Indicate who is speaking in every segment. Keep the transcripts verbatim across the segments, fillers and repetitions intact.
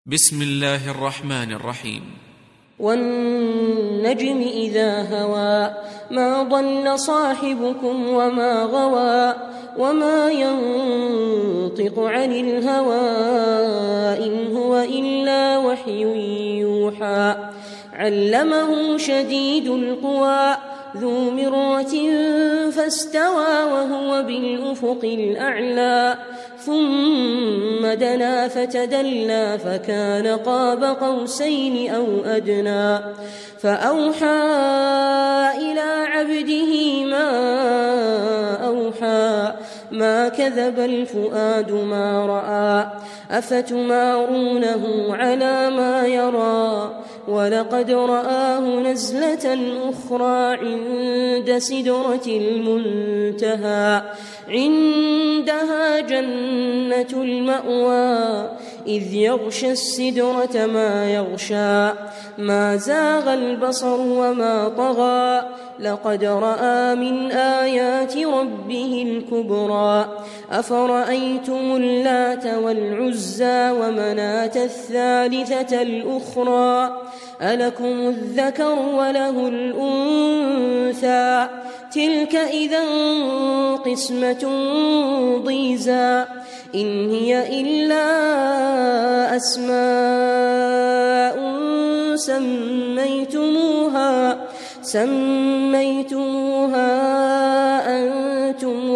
Speaker 1: بسم الله الرحمن الرحيم.
Speaker 2: والنجم إذا هوى ما ضل صاحبكم وما غوى وما ينطق عن الهوى إن هو إلا وحي يوحى علمه شديد القوى ذو مرة فاستوى وهو بالأفق الأعلى ثم دنا فتدلى فكان قاب قوسين أو أدنى فأوحى إلى عبده ما أوحى ما كذب الفؤاد ما رأى أفتمارونه على ما يرى ولقد رآه نزلة أخرى عند سدرة المنتهى عندها جنة المأوى إذ يغشى السدرة ما يغشى ما زاغ البصر وما طغى لقد رأى من آيات ربه الكبرى أفرأيتم اللات والعزى ومناة الثالثة الأخرى ألكم الذكر وله الأنثى تلك إذا قسمة ضيزى إن هي إلا أسماء سميتموها سميتموها أنتم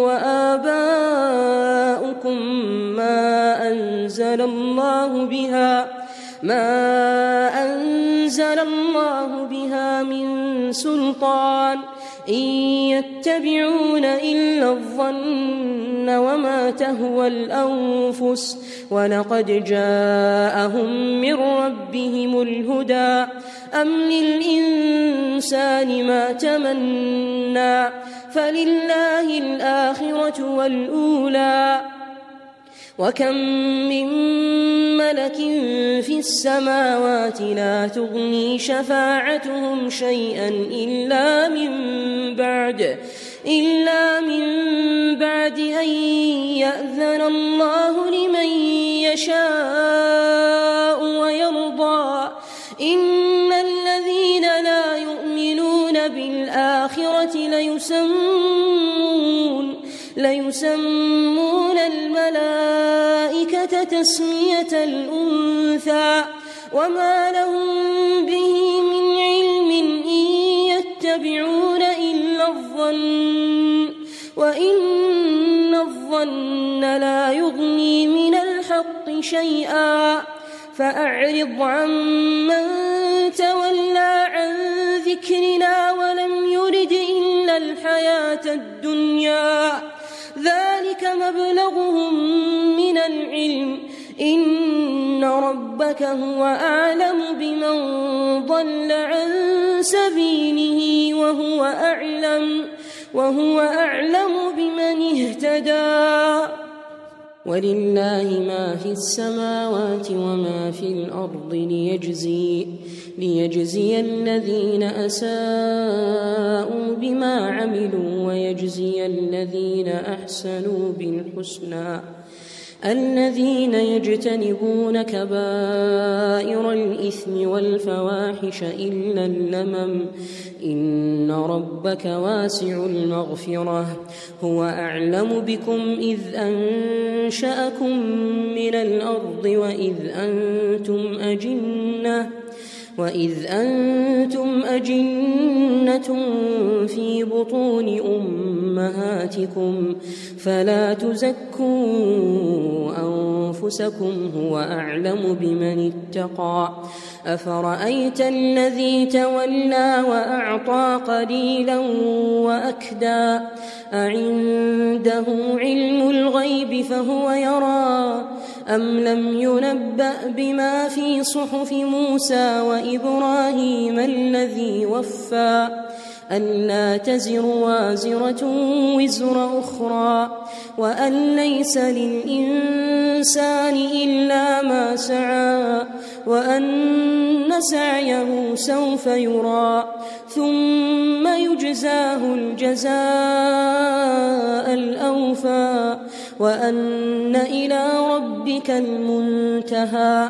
Speaker 2: وآباؤكم ما أنزل الله بها ما أنزل الله بها من سلطان إن يتبعون إلا الظن وما تهوى الأنفس ولقد جاءهم من ربهم الهدى أم للإنسان ما تمنى فلله الآخرة والأولى وكم من ملك في السماوات لا تغني شفاعتهم شيئا إلا من بعد إلا من بعد أن يأذن الله لمن يشاء ويرضى إن الذين لا يؤمنون بالآخرة ليسمون ليسمون الملائكة تسمية الأنثى وما لهم به من علم إن يتبعون إلا الظن وإن الظن لا يغني من الحق شيئا فأعرض عمن تولى عن ذكرنا ولم يرد إلا الحياة الدنيا ذلك مبلغهم من العلم إن ربك هو أعلم بمن ضل عن سبيله وهو أعلم وهو أعلم بمن اهتدى ولله ما في السماوات وما في الأرض ليجزي, ليجزي الذين أساءوا بما عملوا ويجزي الذين أحسنوا بالحسنى الذين يجتنبون كبائر الإثم والفواحش إلا اللمم إن ربك واسع المغفرة هو أعلم بكم إذ أنشأكم من الأرض وإذ أنتم أجنة وإذ أنتم أجنة في بطون أمهاتكم فلا تزكوا أنفسكم هو أعلم بمن اتقى أفرأيت الذي تولى وأعطى قليلا وأكدى أعنده علم الغيب فهو يرى أم لم ينبأ بما في صحف موسى وإبراهيم الذي وفى ألا تزر وازرة وزر أخرى وأن ليس للإنسان إلا ما سعى وأن سعيه سوف يرى ثم يجزاه الجزاء الأوفى وأن إلى ربك المنتهى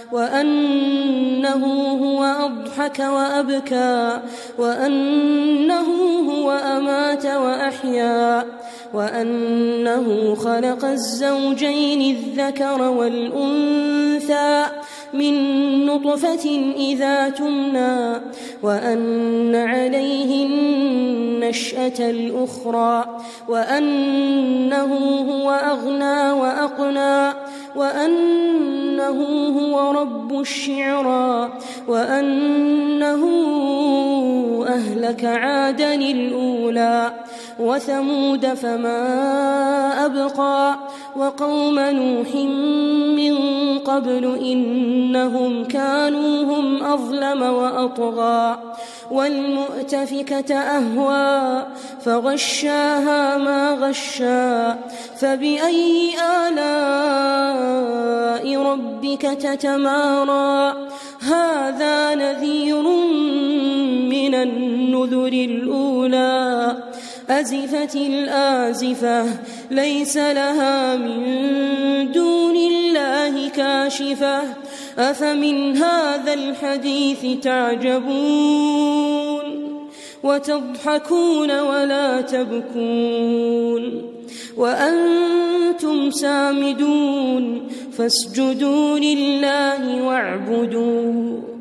Speaker 2: وأنه هو أضحك وأبكى وأنه هو أمات وأحيا وأنه خلق الزوجين الذكر والأنثى من نطفة إذا تمنى وأن عليه النشأة الأخرى وأنه هو أغنى وأقنى وأنه هو رب الشعرى وأنه أهلك عادا الأولى وثمود فما أبقى وقوم نوح من قبل إنهم كانوا هم أظلم وأطغى والمؤتفكة أهوى فغشاها ما غشا فبأي آلاء ربك تتمارى هذا نذير من النذر الأولى أزفت الآزفة ليس لها من دون الله كاشفة أفمن هذا الحديث تعجبون وتضحكون ولا تبكون وأنتم سامدون فاسجدوا لله واعبدوا